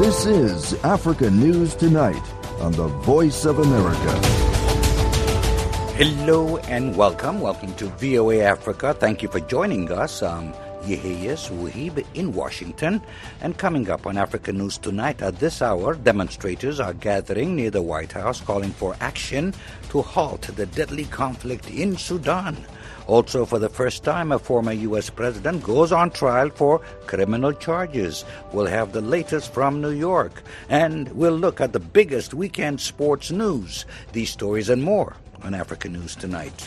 This is Africa News Tonight on the Voice of America. Hello and welcome. Welcome to VOA Africa. Thank you for joining us. I'm Yeheyes Wuhib in Washington. And coming up on Africa News Tonight at this hour, demonstrators are gathering near the White House calling for action to halt the deadly conflict in Sudan. Also, for the first time, a former U.S. president goes on trial for criminal charges. We'll have the latest from New York. And we'll look at the biggest weekend sports news. These stories and more on Africa News Tonight.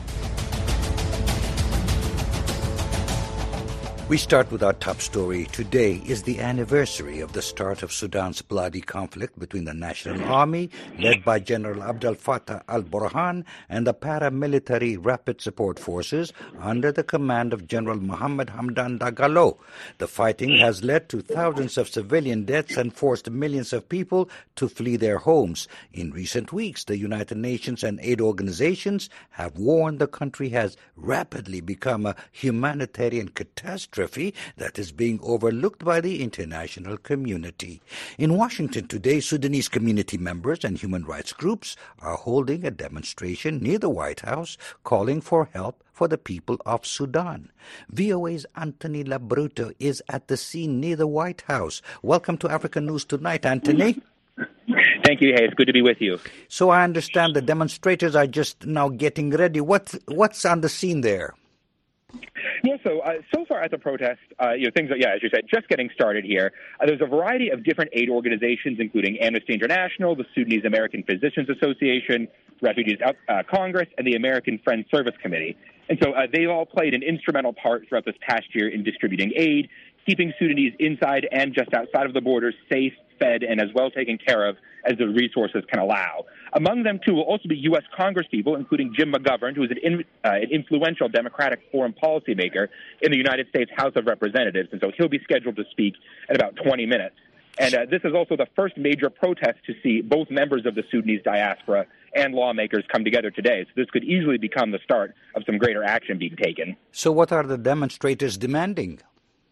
We start with our top story. Today is the anniversary of the start of Sudan's bloody conflict between the National Army, led by General Abdel Fattah al-Burhan, and the paramilitary Rapid Support Forces under the command of General Mohammed Hamdan Dagalo. The fighting has led to thousands of civilian deaths and forced millions of people to flee their homes. In recent weeks, the United Nations and aid organizations have warned the country has rapidly become a humanitarian catastrophe that is being overlooked by the international community. In Washington today, Sudanese community members and human rights groups are holding a demonstration near the White House calling for help for the people of Sudan. VOA's Anthony Labruto is at the scene near the White House. Welcome to African News Tonight, Anthony. Thank you. Hey, it's good to be with you. So I understand the demonstrators are just now getting ready. What's on the scene there? Yeah, so far at the protest, things are, as you said, just getting started here. There's a variety of different aid organizations, including Amnesty International, the Sudanese American Physicians Association, Refugees Congress, and the American Friends Service Committee. And so they all played an instrumental part throughout this past year in distributing aid, keeping Sudanese inside and just outside of the borders safe, fed, and as well taken care of as the resources can allow. Among them, too, will also be U.S. congresspeople, including Jim McGovern, who is an influential Democratic foreign policy maker in the United States House of Representatives, and so he'll be scheduled to speak in about 20 minutes. And this is also the first major protest to see both members of the Sudanese diaspora and lawmakers come together today. So this could easily become the start of some greater action being taken. So what are the demonstrators demanding?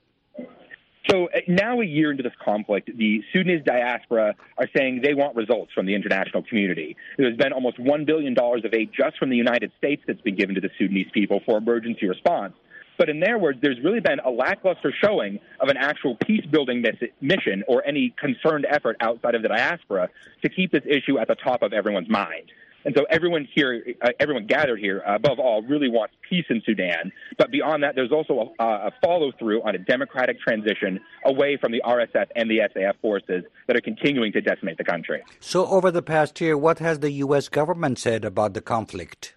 So now, a year into this conflict, the Sudanese diaspora are saying they want results from the international community. There's been almost $1 billion of aid just from the United States that's been given to the Sudanese people for emergency response. But in their words, there's really been a lackluster showing of an actual peace-building mission or any concerned effort outside of the diaspora to keep this issue at the top of everyone's mind. And so everyone gathered here, above all, really wants peace in Sudan. But beyond that, there's also a follow-through on a democratic transition away from the RSF and the SAF forces that are continuing to decimate the country. So over the past year, what has the U.S. government said about the conflict?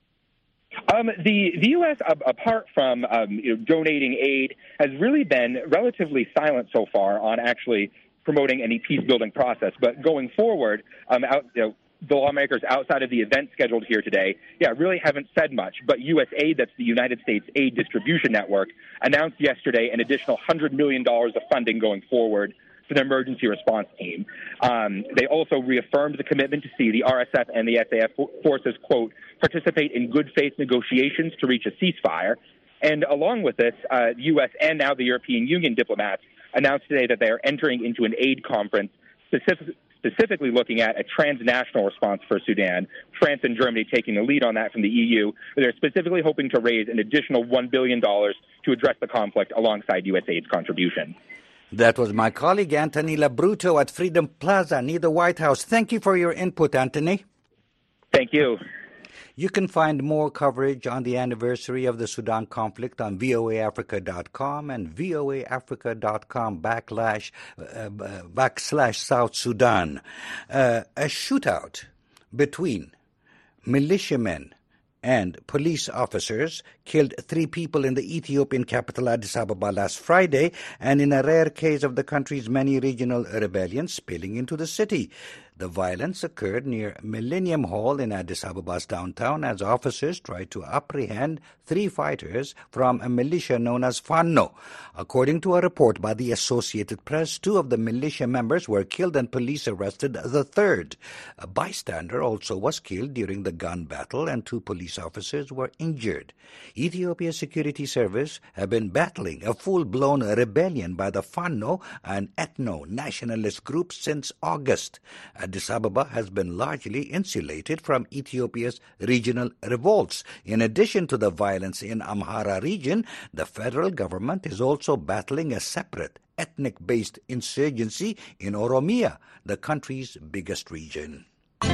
The U.S., apart from donating aid, has really been relatively silent so far on actually promoting any peace-building process. But going forward, the lawmakers outside of the event scheduled here today, really haven't said much. But USAID, that's the United States Aid Distribution Network, announced yesterday an additional $100 million of funding going forward for the emergency response team. They also reaffirmed the commitment to see the RSF and the SAF forces, quote, participate in good faith negotiations to reach a ceasefire. And along with this, the U.S. and now the European Union diplomats announced today that they are entering into an aid conference specifically looking at a transnational response for Sudan, France and Germany taking the lead on that from the EU. They're specifically hoping to raise an additional $1 billion to address the conflict alongside USAID's contribution. That was my colleague Anthony Labruto at Freedom Plaza near the White House. Thank you for your input, Anthony. Thank you. You can find more coverage on the anniversary of the Sudan conflict on voaafrica.com and voaafrica.com / South Sudan. A shootout between militiamen and police officers killed 3 people in the Ethiopian capital Addis Ababa last Friday, and in a rare case of the country's many regional rebellions spilling into the city. The violence occurred near Millennium Hall in Addis Abeba's downtown as officers tried to apprehend 3 fighters from a militia known as Fanno. According to a report by the Associated Press, 2 of the militia members were killed and police arrested the third. A bystander also was killed during the gun battle and 2 police officers were injured. Ethiopia's security service have been battling a full-blown rebellion by the Fanno, an ethno-nationalist group, since August. Addis Ababa has been largely insulated from Ethiopia's regional revolts. In addition to the violence in Amhara region, the federal government is also battling a separate ethnic-based insurgency in Oromia, the country's biggest region.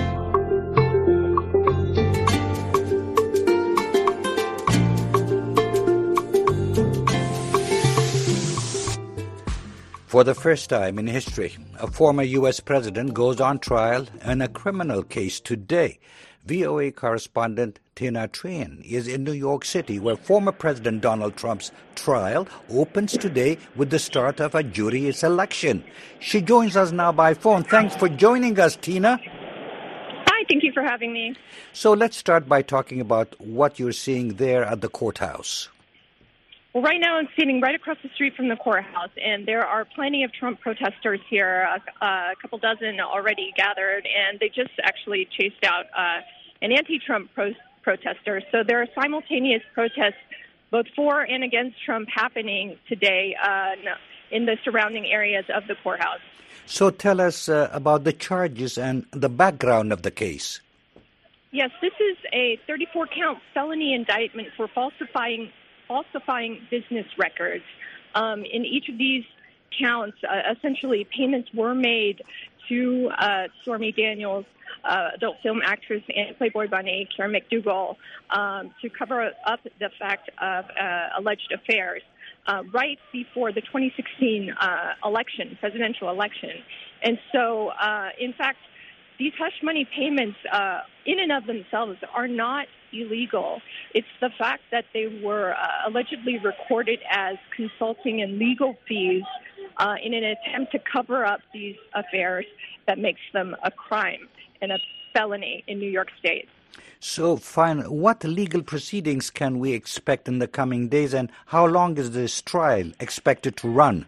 For the first time in history, a former U.S. president goes on trial in a criminal case today. VOA correspondent Tina Tran is in New York City, where former President Donald Trump's trial opens today with the start of a jury selection. She joins us now by phone. Thanks for joining us, Tina. Hi, thank you for having me. So let's start by talking about what you're seeing there at the courthouse. Well, right now I'm sitting right across the street from the courthouse, and there are plenty of Trump protesters here, a couple dozen already gathered, and they just actually chased out an anti-Trump protester. So there are simultaneous protests both for and against Trump happening today in the surrounding areas of the courthouse. So tell us about the charges and the background of the case. Yes, this is a 34-count felony indictment for falsifying business records. In each of these counts, essentially payments were made to Stormy Daniels, adult film actress and Playboy bunny Karen McDougal, to cover up the fact of alleged affairs right before the 2016 presidential election. And so, in fact, these hush money payments in and of themselves are not illegal. It's the fact that they were allegedly recorded as consulting and legal fees in an attempt to cover up these affairs that makes them a crime and a felony in New York State. So, fine. What legal proceedings can we expect in the coming days, and how long is this trial expected to run?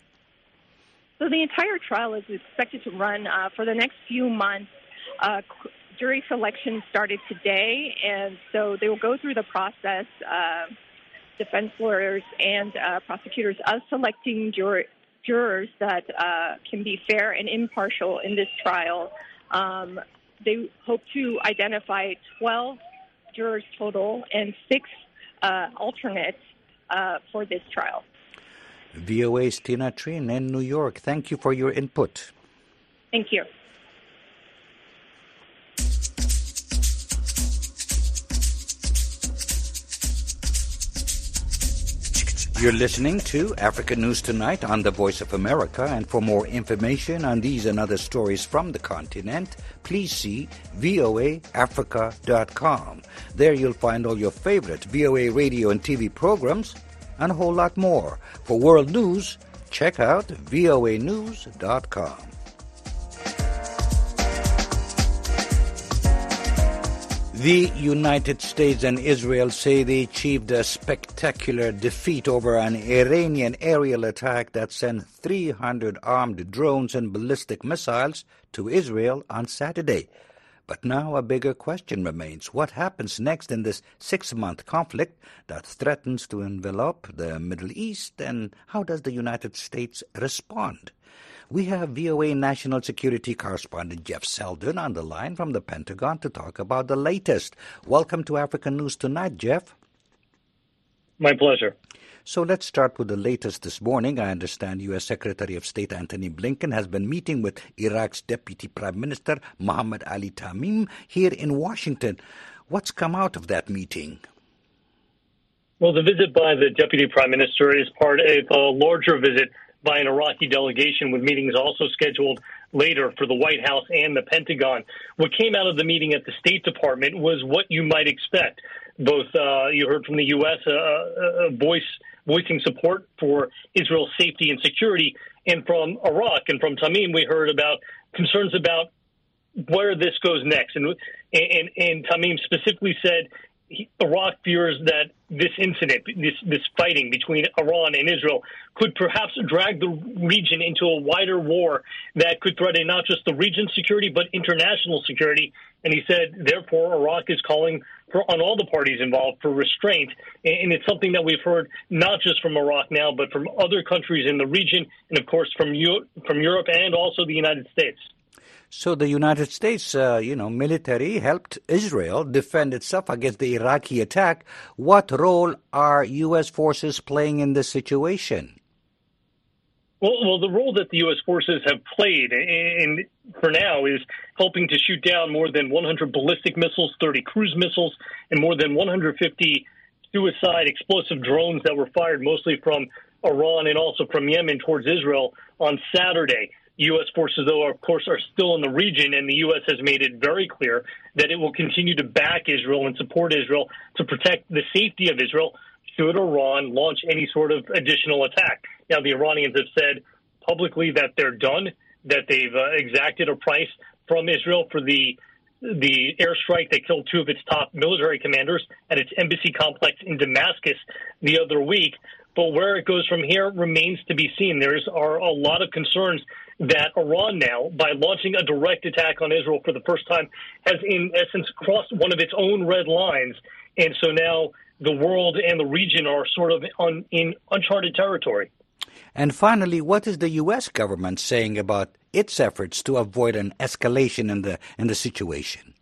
So the entire trial is expected to run for the next few months. Jury selection started today, and so they will go through the process, defense lawyers and prosecutors, of selecting jurors that can be fair and impartial in this trial. They hope to identify 12 jurors total and 6 alternates for this trial. VOA's Tina Tran in New York. Thank you for your input. Thank you. You're listening to Africa News Tonight on the Voice of America, and for more information on these and other stories from the continent, please see voaafrica.com. There you'll find all your favorite VOA radio and TV programs and a whole lot more. For world news, check out voanews.com. The United States and Israel say they achieved a spectacular defeat over an Iranian aerial attack that sent 300 armed drones and ballistic missiles to Israel on Saturday. But now a bigger question remains. What happens next in this 6-month conflict that threatens to envelop the Middle East, and how does the United States respond? We have VOA National Security Correspondent Jeff Seldon on the line from the Pentagon to talk about the latest. Welcome to Africa News Tonight, Jeff. My pleasure. So let's start with the latest this morning. I understand U.S. Secretary of State Antony Blinken has been meeting with Iraq's Deputy Prime Minister Mohammed Ali Tamim here in Washington. What's come out of that meeting? Well, the visit by the Deputy Prime Minister is part of a larger visit by an Iraqi delegation, with meetings also scheduled later for the White House and the Pentagon. What came out of the meeting at the State Department was what you might expect. Both you heard from the U.S. Voicing support for Israel's safety and security, and from Iraq and from Tamim we heard about concerns about where this goes next. And Tamim specifically said Iraq fears that this incident, this fighting between Iran and Israel, could perhaps drag the region into a wider war that could threaten not just the region's security, but international security. And he said, therefore, Iraq is calling on all the parties involved for restraint. And it's something that we've heard not just from Iraq now, but from other countries in the region, and of course from Europe and also the United States. So the United States, military helped Israel defend itself against the Iraqi attack. What role are U.S. forces playing in this situation? Well, the role that the U.S. forces have played, and for now, is helping to shoot down more than 100 ballistic missiles, 30 cruise missiles, and more than 150 suicide explosive drones that were fired mostly from Iran and also from Yemen towards Israel on Saturday. U.S. forces, though, of course, are still in the region, and the U.S. has made it very clear that it will continue to back Israel and support Israel to protect the safety of Israel should Iran launch any sort of additional attack. Now, the Iranians have said publicly that they're done, that they've exacted a price from Israel for the airstrike that killed two of its top military commanders at its embassy complex in Damascus the other week. But where it goes from here remains to be seen. There are a lot of concerns that Iran now, by launching a direct attack on Israel for the first time, has in essence crossed one of its own red lines. And so now the world and the region are sort of in uncharted territory. And finally, what is the U.S. government saying about its efforts to avoid an escalation in the situation?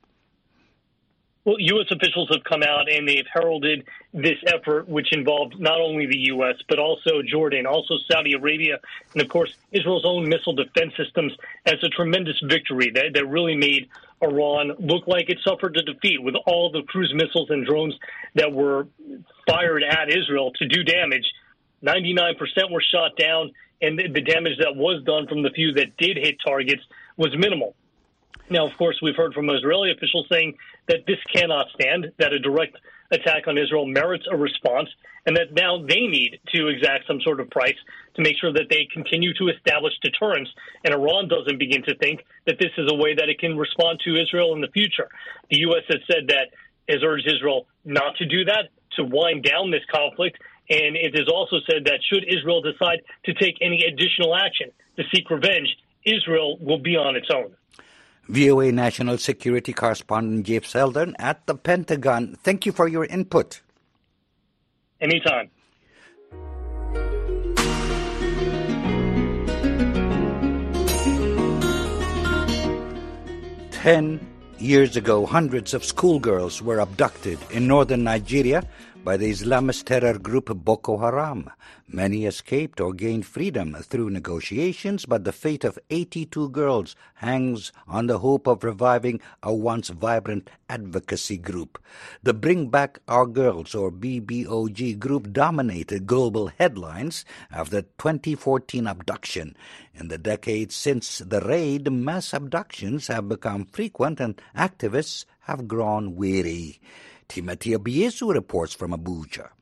Well, U.S. officials have come out and they've heralded this effort, which involved not only the U.S., but also Jordan, also Saudi Arabia, and, of course, Israel's own missile defense systems as a tremendous victory that really made Iran look like it suffered a defeat with all the cruise missiles and drones that were fired at Israel to do damage. 99% were shot down, and the damage that was done from the few that did hit targets was minimal. Now, of course, we've heard from Israeli officials saying that this cannot stand, that a direct attack on Israel merits a response, and that now they need to exact some sort of price to make sure that they continue to establish deterrence, and Iran doesn't begin to think that this is a way that it can respond to Israel in the future. The U.S. has said that, has urged Israel not to do that, to wind down this conflict, and it has also said that should Israel decide to take any additional action to seek revenge, Israel will be on its own. VOA National Security Correspondent Jeff Selden at the Pentagon. Thank you for your input. Anytime. Ten years ago, hundreds of schoolgirls were abducted in northern Nigeria by the Islamist terror group Boko Haram. Many escaped or gained freedom through negotiations, but the fate of 82 girls hangs on the hope of reviving a once vibrant advocacy group. The Bring Back Our Girls, or BBOG group, dominated global headlines after the 2014 abduction. In the decades since the raid, mass abductions have become frequent and activists have grown weary. Timothy Obiezu reports from Abuja.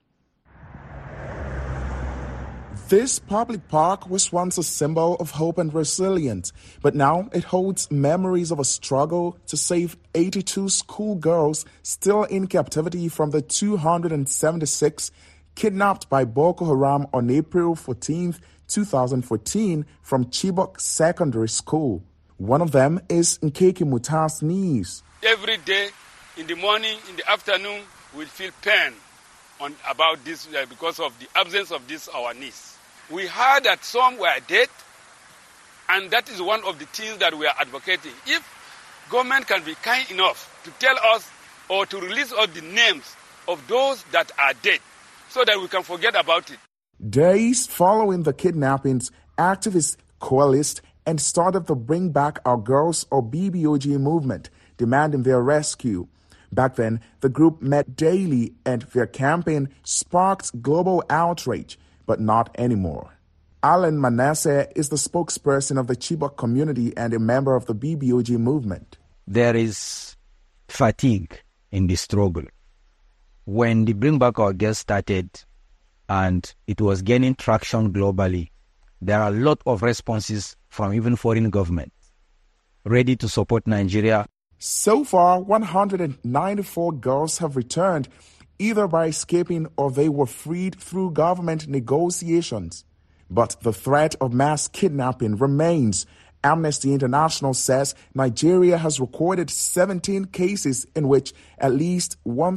This public park was once a symbol of hope and resilience, but now it holds memories of a struggle to save 82 schoolgirls still in captivity from the 276 kidnapped by Boko Haram on April 14, 2014 from Chibok Secondary School. One of them is Nkeki Muta's niece. Every day, in the morning, in the afternoon, we feel pain about this because of the absence of this our niece. We heard that some were dead, and that is one of the things that we are advocating. If government can be kind enough to tell us or to release all the names of those that are dead so that we can forget about it. Days following the kidnappings, activists coalesced and started the Bring Back Our Girls, or BBOG movement, demanding their rescue. Back then, the group met daily and their campaign sparked global outrage, but not anymore. Alan Manasseh is the spokesperson of the Chibok community and a member of the BBOG movement. There is fatigue in the struggle. When the Bring Back Our Girls started and it was gaining traction globally, there are a lot of responses from even foreign governments. ready to support Nigeria. So far, 194 girls have returned, either by escaping or they were freed through government negotiations. But the threat of mass kidnapping remains. Amnesty International says Nigeria has recorded 17 cases in which at least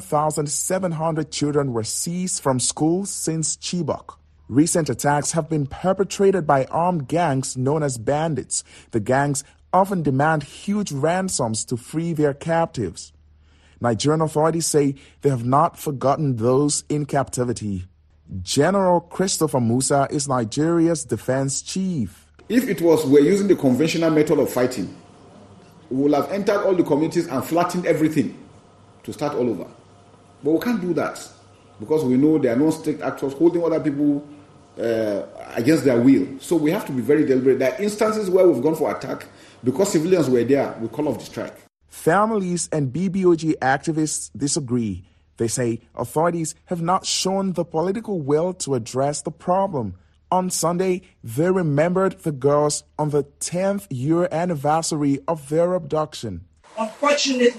1,700 children were seized from schools since Chibok. Recent attacks have been perpetrated by armed gangs known as bandits. The gangs often demand huge ransoms to free their captives. Nigerian authorities say they have not forgotten those in captivity. General Christopher Musa is Nigeria's defense chief. If it was we're using the conventional method of fighting, we will have entered all the communities and flattened everything to start all over. But we can't do that because we know there are no strict actors holding other people against their will. So we have to be very deliberate. There are instances where we've gone for attack because civilians were there, we call off the strike. Families and BBOG activists disagree. They say authorities have not shown the political will to address the problem. On Sunday, they remembered the girls on the 10th year anniversary of their abduction. Unfortunately,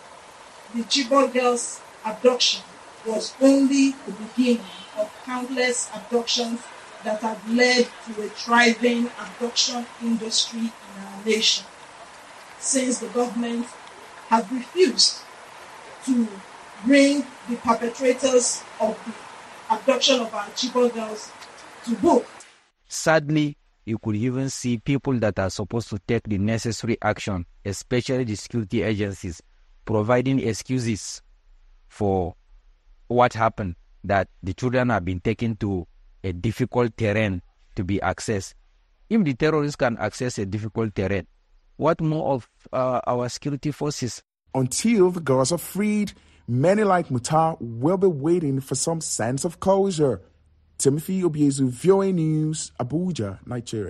the Chibok girls' abduction was only the beginning of countless abductions that have led to a thriving abduction industry in our nation, since the government has refused to bring the perpetrators of the abduction of our Chibok girls to book. Sadly, you could even see people that are supposed to take the necessary action, especially the security agencies, providing excuses for what happened, that the children have been taken to a difficult terrain to be accessed. If the terrorists can access a difficult terrain, what more of our security forces? Until the girls are freed, many like Muta will be waiting for some sense of closure. Timothy Obiezu, VOA News, Abuja, Nigeria.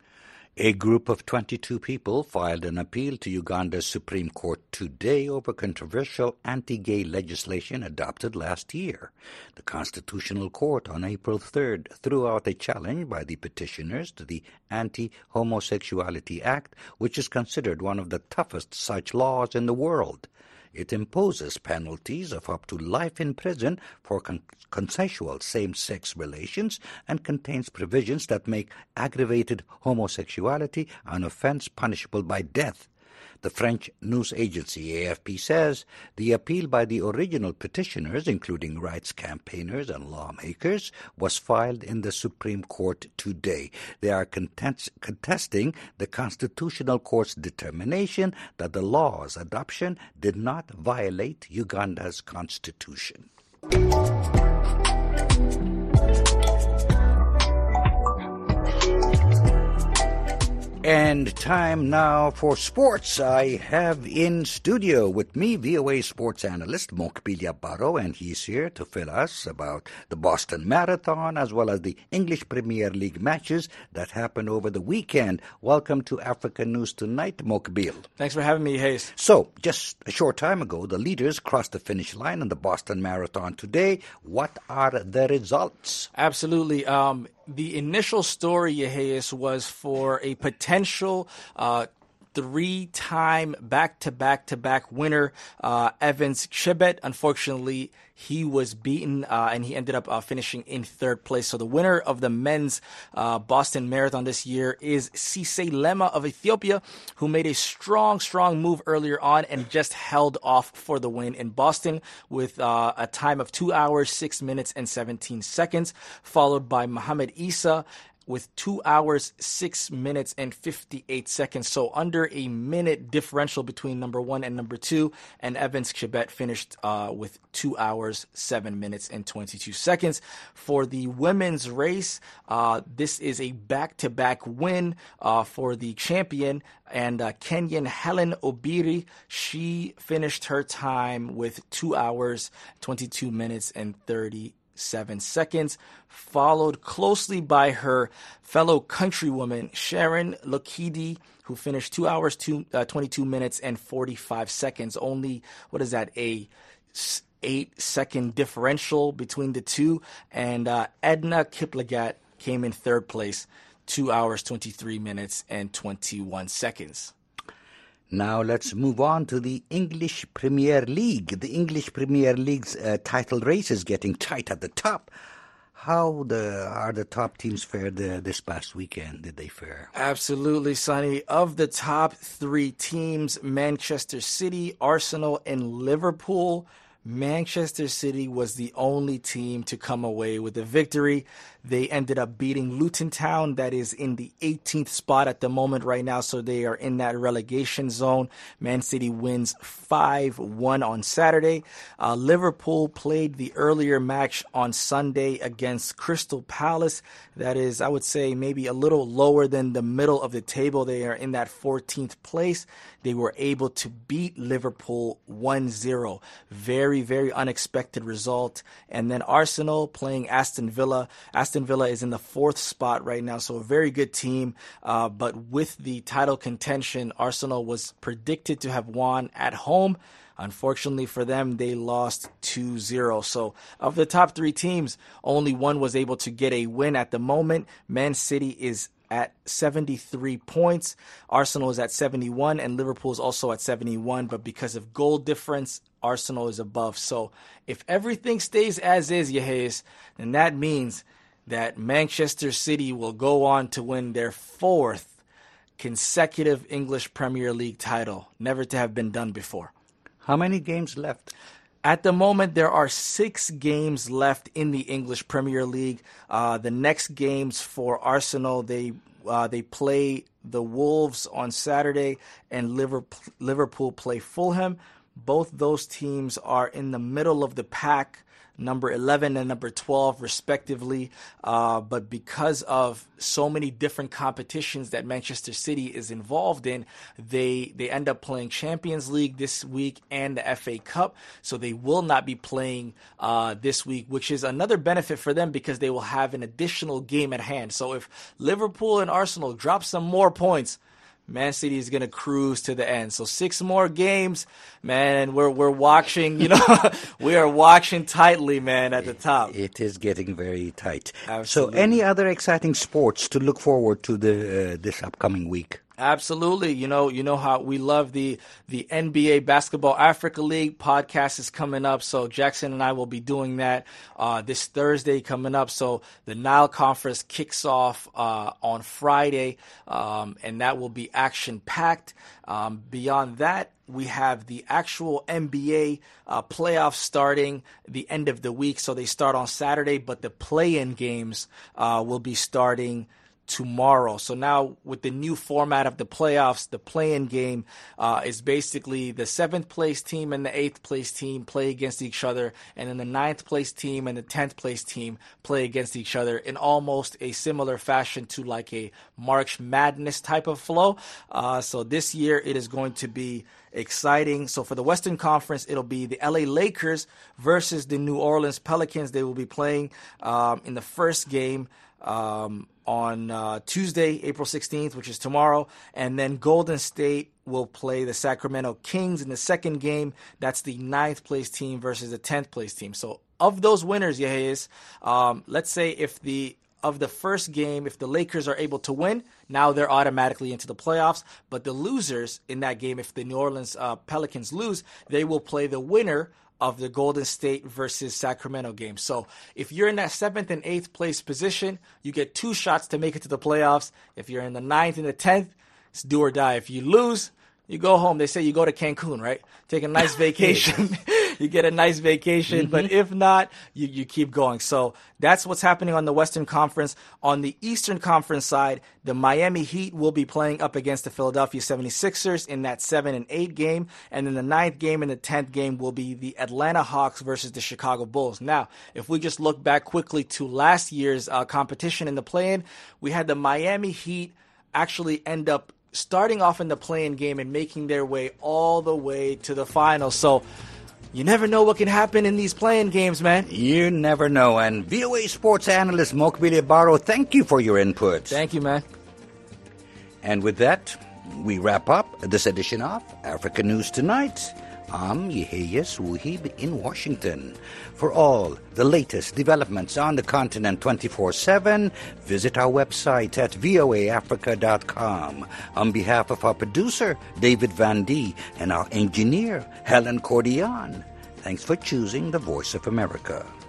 A group of 22 people filed an appeal to Uganda's Supreme Court today over controversial anti-gay legislation adopted last year. The Constitutional Court on April 3rd threw out a challenge by the petitioners to the Anti-Homosexuality Act, which is considered one of the toughest such laws in the world. It imposes penalties of up to life in prison for consensual same-sex relations and contains provisions that make aggravated homosexuality an offense punishable by death. The French news agency AFP says the appeal by the original petitioners, including rights campaigners and lawmakers, was filed in the Supreme Court today. They are contesting the Constitutional Court's determination that the law's adoption did not violate Uganda's constitution. And time now for sports. I have in studio with me VOA sports analyst Mokbilia Barrow, and he's here to fill us about the Boston Marathon as well as the English Premier League matches that happened over the weekend. Welcome to Africa News Tonight, Mokbil. Thanks for having me, Hayes. So, just a short time ago, the leaders crossed the finish line in the Boston Marathon today. What are the results? Absolutely. The initial story, Hayes, was for a potential three-time back-to-back-to-back winner, Evans Chebet. Unfortunately, he was beaten and he ended up finishing in third place. So the winner of the men's Boston Marathon this year is Sise Lema of Ethiopia, who made a strong move earlier on and just held off for the win in Boston with a time of 2 hours, 6 minutes, and 17 seconds, followed by Mohamed Issa with 2 hours, 6 minutes, and 58 seconds. So under a minute differential between number one and number two. And Evans Chebet finished with 2 hours, 7 minutes, and 22 seconds. For the women's race, this is a back-to-back win for the champion. And Kenyan Helen Obiri, she finished her time with 2 hours, 22 minutes, and 37 seconds, followed closely by her fellow countrywoman, Sharon Lokidi, who finished 2 hours, 22 minutes, and 45 seconds. Only, a 8-second differential between the two. And Edna Kiplagat came in third place, 2 hours, 23 minutes, and 21 seconds. Now let's move on to the English Premier League. The English Premier League's title race is getting tight at the top. How are the top teams fared this past weekend? Did they fare? Absolutely, Sonny. Of the top three teams, Manchester City, Arsenal, and Liverpool, Manchester City was the only team to come away with a victory. They ended up beating Luton Town, that is in the 18th spot at the moment right now, so they are in that relegation zone. Man City wins 5-1 on Saturday. Liverpool played the earlier match on Sunday against Crystal Palace. That is, I would say, maybe a little lower than the middle of the table. They are in that 14th place. They were able to beat Liverpool 1-0. Very, very unexpected result. And then Arsenal playing Aston Villa. Aston Villa is in the 4th spot right now, so a very good team. But with the title contention, Arsenal was predicted to have won at home. Unfortunately for them, they lost 2-0. So of the top three teams, only one was able to get a win at the moment. Man City is at 73 points. Arsenal is at 71, and Liverpool is also at 71. But because of goal difference, Arsenal is above. So if everything stays as is, Yehes, then that means that Manchester City will go on to win their 4th consecutive English Premier League title, never to have been done before. How many games left? At the moment, there are 6 games left in the English Premier League. The next games for Arsenal, they play the Wolves on Saturday, and Liverpool play Fulham. Both those teams are in the middle of the pack, number 11 and number 12 respectively, but because of so many different competitions that Manchester City is involved in, they end up playing Champions League this week and the FA Cup, so they will not be playing this week, which is another benefit for them because they will have an additional game at hand. So if Liverpool and Arsenal drop some more points, Man City is going to cruise to the end. So 6 more games, man, we're watching, we are watching tightly, man, at the top. It is getting very tight. Absolutely. So any other exciting sports to look forward to this upcoming week? Absolutely. You know how we love the NBA Basketball Africa League podcast is coming up. So Jackson and I will be doing that this Thursday coming up. So the Nile Conference kicks off on Friday, and that will be action-packed. Beyond that, we have the actual NBA playoffs starting the end of the week. So they start on Saturday, but the play-in games will be starting tomorrow. So now with the new format of the playoffs, the play-in game is basically the 7th place team and the 8th place team play against each other, and then the 9th place team and the 10th place team play against each other in almost a similar fashion to like a March Madness type of flow. So this year it is going to be exciting. So for the Western Conference, it'll be the LA Lakers versus the New Orleans Pelicans. They will be playing in the first game on Tuesday, April 16th, which is tomorrow. And then Golden State will play the Sacramento Kings in the second game. That's the 9th place team versus the 10th place team. So of those winners, Yehes, let's say if the first game, if the Lakers are able to win, now they're automatically into the playoffs. But the losers in that game, if the New Orleans Pelicans lose, they will play the winner of the Golden State versus Sacramento game. So if you're in that 7th and 8th place position, you get 2 shots to make it to the playoffs. If you're in the 9th and the 10th, it's do or die. If you lose, you go home. They say you go to Cancun, right? Take a nice vacation. You get a nice vacation. Mm-hmm. But if not, you keep going. So that's what's happening on the Western Conference. On the Eastern Conference side, the Miami Heat will be playing up against the Philadelphia 76ers in that 7 and 8 game. And then the 9th game and the 10th game will be the Atlanta Hawks versus the Chicago Bulls. Now, if we just look back quickly to last year's competition in the play-in, we had the Miami Heat actually end up starting off in the play-in game and making their way all the way to the finals. So you never know what can happen in these play-in games, man. You never know. And VOA sports analyst Mokbile Baro, thank you for your input. Thank you, man. And with that, we wrap up this edition of Africa News Tonight. I'm Yeheyes Wuhib in Washington. For all the latest developments on the continent 24/7, visit our website at voaafrica.com. On behalf of our producer, David Van D, and our engineer, Helen Cordian, thanks for choosing the Voice of America.